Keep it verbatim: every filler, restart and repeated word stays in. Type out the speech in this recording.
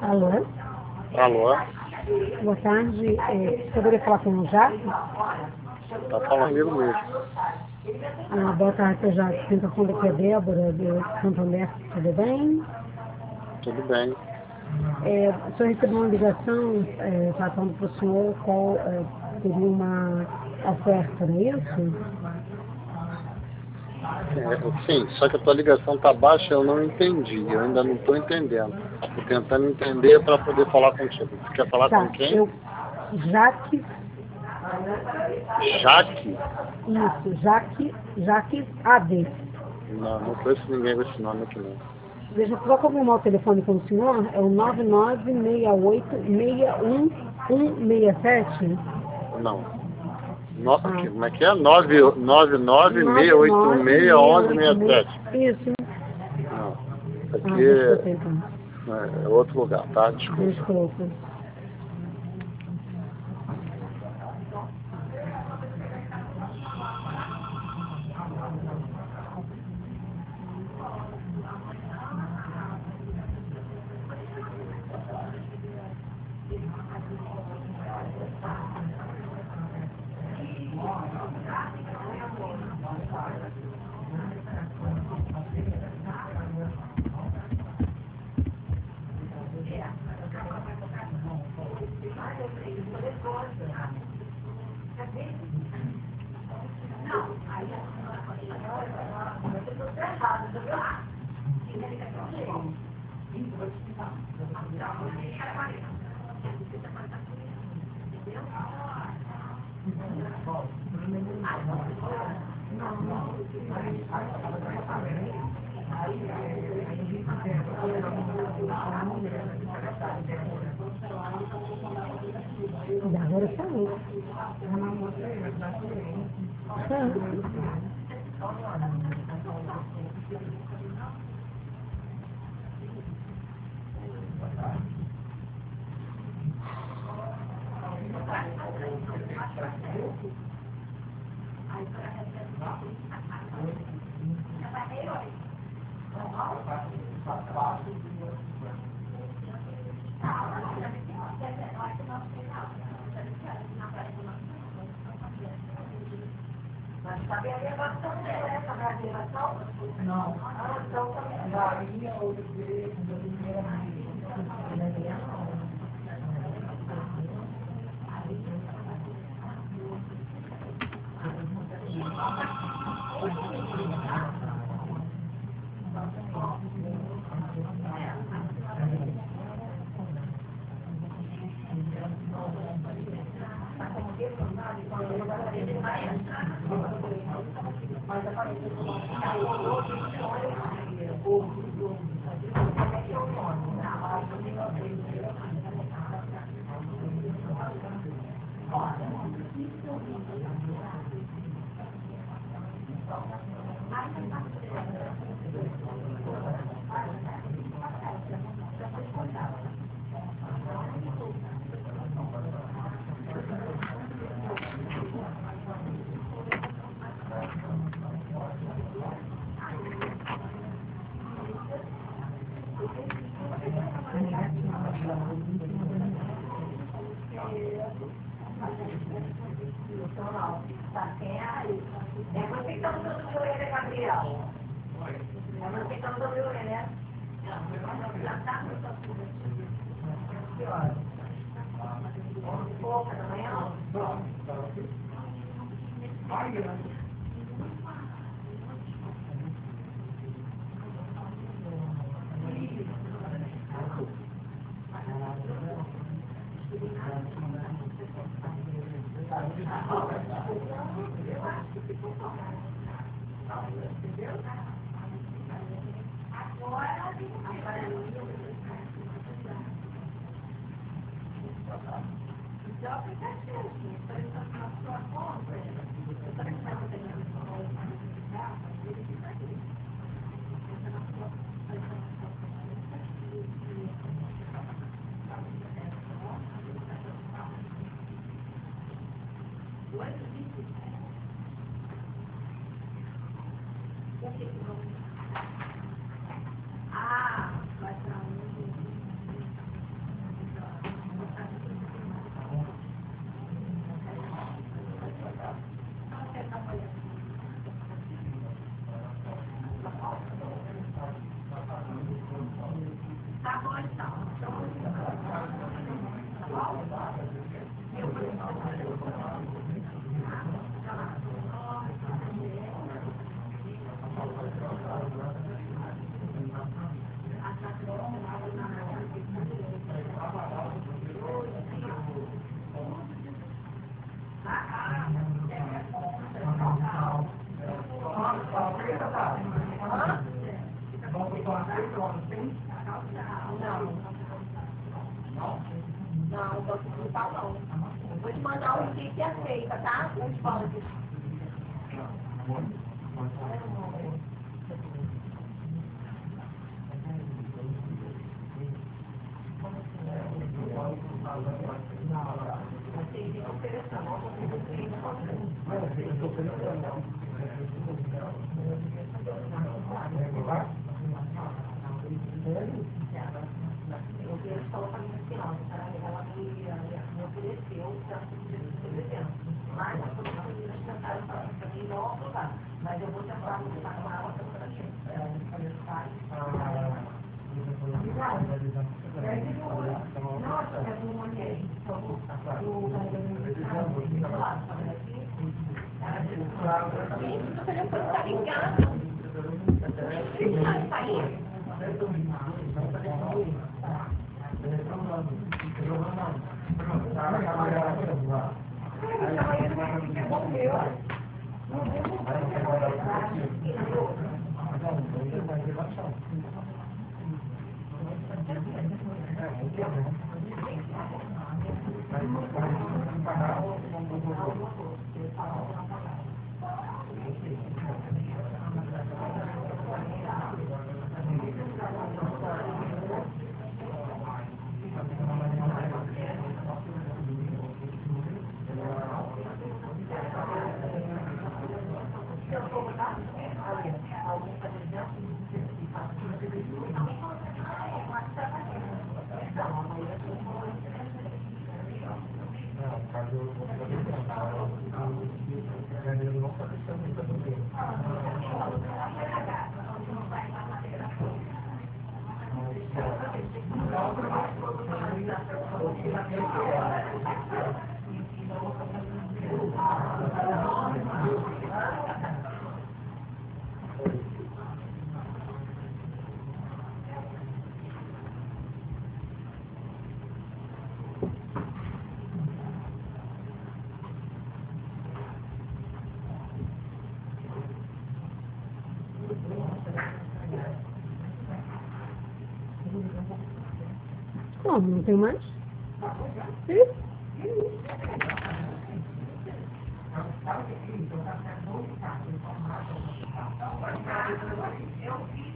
Alô? Alô? Boa tarde. É, poderia falar com o Jaque? Tá falando comigo mesmo. Ah, boa tarde, seu Jaque. Sinta com aqui a Débora, de Santo André. Tudo bem? Tudo bem. É, o senhor recebeu uma ligação é, passando para o senhor qual é, seria uma oferta, não é isso? É, sim, só que a tua ligação tá baixa, eu não entendi. Eu ainda não estou entendendo. Estou tentando entender para poder falar contigo. Você quer falar Tá, com quem? eu... Jaque, Jaque? isso, Jaque, Jaque A D. Não, não conheço ninguém com esse nome aqui não. Deixa eu só confirmar o telefone com o senhor, é o nove nove seis oito seis um um seis sete? Não. No, Ah, aqui, como é que é? nove nove seis oito um seis um um seis sete. Isso. Não. Isso Ah, aqui desculpa então. é, é outro lugar, tá? Desculpa. Desculpa. E agora saiu. Não, banco digital não. Vou te mandar o que aceita, tá? Os bancos. Mas eu vou tentar conversar com ela para a gente. Nossa, é do Monte. O telefone está ligado. Está saindo. Como? Não tem mais? Sim.